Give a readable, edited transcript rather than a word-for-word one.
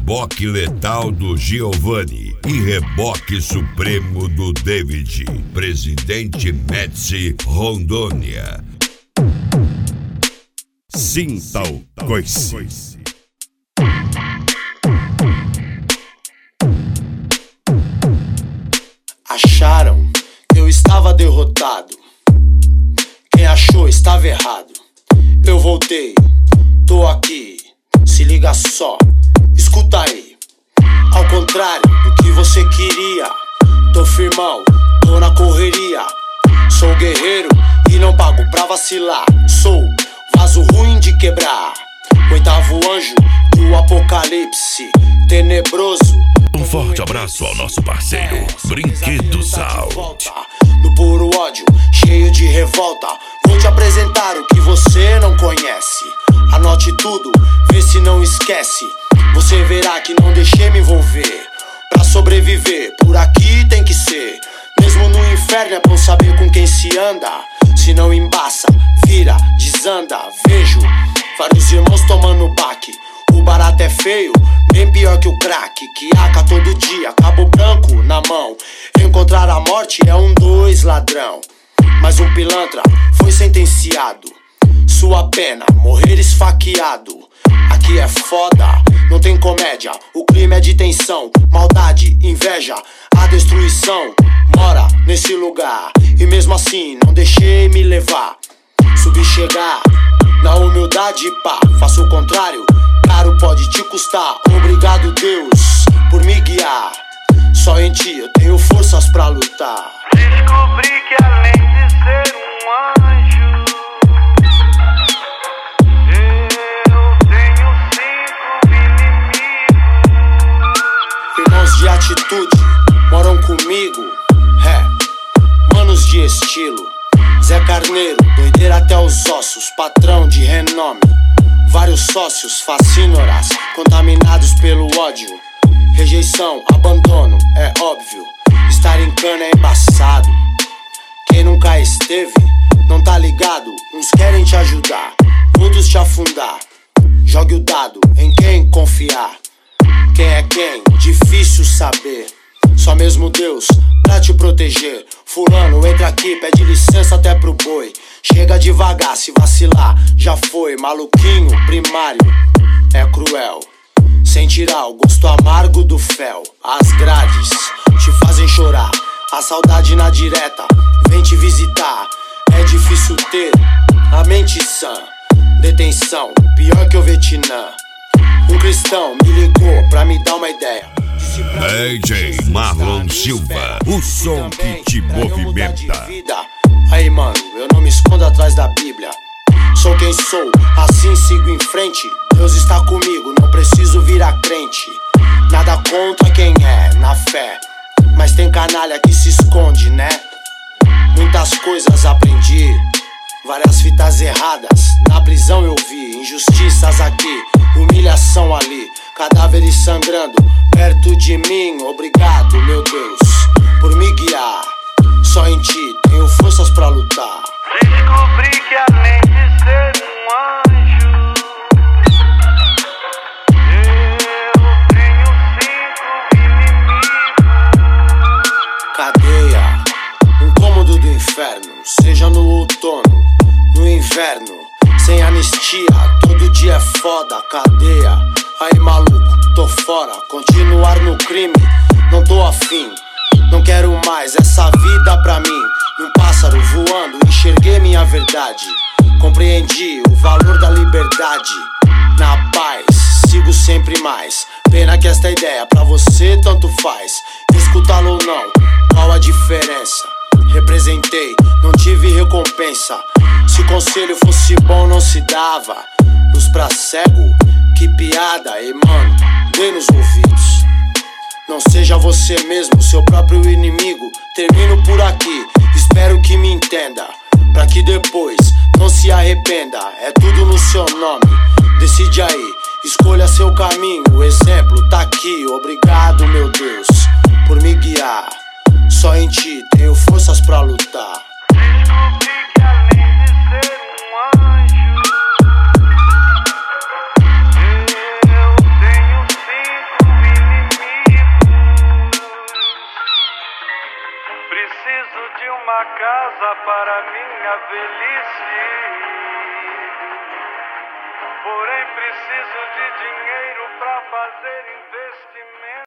reboque letal do Giovanni e reboque supremo do David. Presidente Médici, Rondônia. Sinta o coice. Acharam que eu estava derrotado. Quem achou estava errado. Eu voltei, tô aqui. Se liga só, escuta aí. Ao contrário do que você queria, tô firmão, tô na correria. Sou guerreiro e não pago pra vacilar. Sou vaso ruim de quebrar, oitavo anjo do apocalipse tenebroso. Um forte abraço ao nosso parceiro Brinquedos Out. No puro ódio, cheio de revolta, vou te apresentar o que você não conhece. Anote tudo, vê se não esquece. Você verá que não deixei me envolver. Pra sobreviver, por aqui tem que ser. Mesmo no inferno é bom saber com quem se anda. Se não embaça, vira, desanda. Vejo vários irmãos tomando baque. O barato é feio, bem pior que o crack. Que aca todo dia, cabo branco na mão. Encontrar a morte é 2 ladrão. Mas um pilantra foi sentenciado. Sua pena, morrer esfaqueado. Aqui é foda, não tem comédia. O clima é de tensão, maldade, inveja. A destruição mora nesse lugar. E mesmo assim não deixei me levar. Subi chegar, na humildade pá. Faço o contrário, caro pode te custar. Obrigado Deus por me guiar. Só em ti eu tenho forças pra lutar. Descobri que além de ser um anjo, eu tenho 5 inimigos. Irmãos de atitude moram comigo. Manos de estilo. Zé Carneiro, doideira até os ossos. Patrão de renome. Vários sócios, fascínoras, contaminados pelo ódio. Rejeição, abandono, é óbvio. Estar em cana é embaçado. Quem nunca esteve, não tá ligado. Uns querem te ajudar, outros te afundar. Jogue o dado em quem confiar. Quem é quem? Difícil saber. Só mesmo Deus pra te proteger. Fulano, entra aqui, pede licença até pro boi. Chega devagar, se vacilar, já foi. Maluquinho, primário, é cruel. Sem tirar o gosto amargo do fel. As grades te fazem chorar. A saudade na direta vem te visitar. É difícil ter a mente sã. Detenção, pior que o Vietnã. Um cristão me ligou pra me dar uma ideia. DJ Marlon Silva, o som que te movimenta. Aí mano, eu não me escondo atrás da Bíblia. Sou quem sou, assim sigo em frente. Deus está comigo, não preciso virar crente. Nada contra quem é, na fé. Mas tem canalha que se esconde, né? Muitas coisas aprendi, várias fitas erradas. Na prisão eu vi injustiças aqui, humilhação ali, cadáveres sangrando perto de mim. Obrigado, meu Deus, por me guiar. Só em ti tenho forças pra lutar. Descobri que além de ser um anjo, eu tenho 5 inimigos. Cadeia, um cômodo do inferno. Seja no outono, no inverno. Sem anistia, todo dia é foda. Cadeia, aí maluco, tô fora. Continuar no crime, não tô afim. Não quero mais essa vida pra mim. Um pássaro voando, enxerguei minha verdade. Compreendi o valor da liberdade. Na paz, sigo sempre mais. Pena que esta ideia pra você tanto faz. Escutá-lo ou não, qual a diferença? Representei, não tive recompensa. Se conselho fosse bom não se dava. Luz pra cego, que piada. E mano, dê nos ouvidos. Não seja você mesmo, seu próprio inimigo. Termino por aqui, espero que me entenda. Pra que depois não se arrependa. É tudo no seu nome, decide aí. Escolha seu caminho, o exemplo tá aqui. Obrigado, meu Deus, por me guiar. Só em ti tenho forças pra lutar. Descobri que além de ser um anjo, eu tenho 5 preciso de uma casa para minha velhice. Porém preciso de dinheiro pra fazer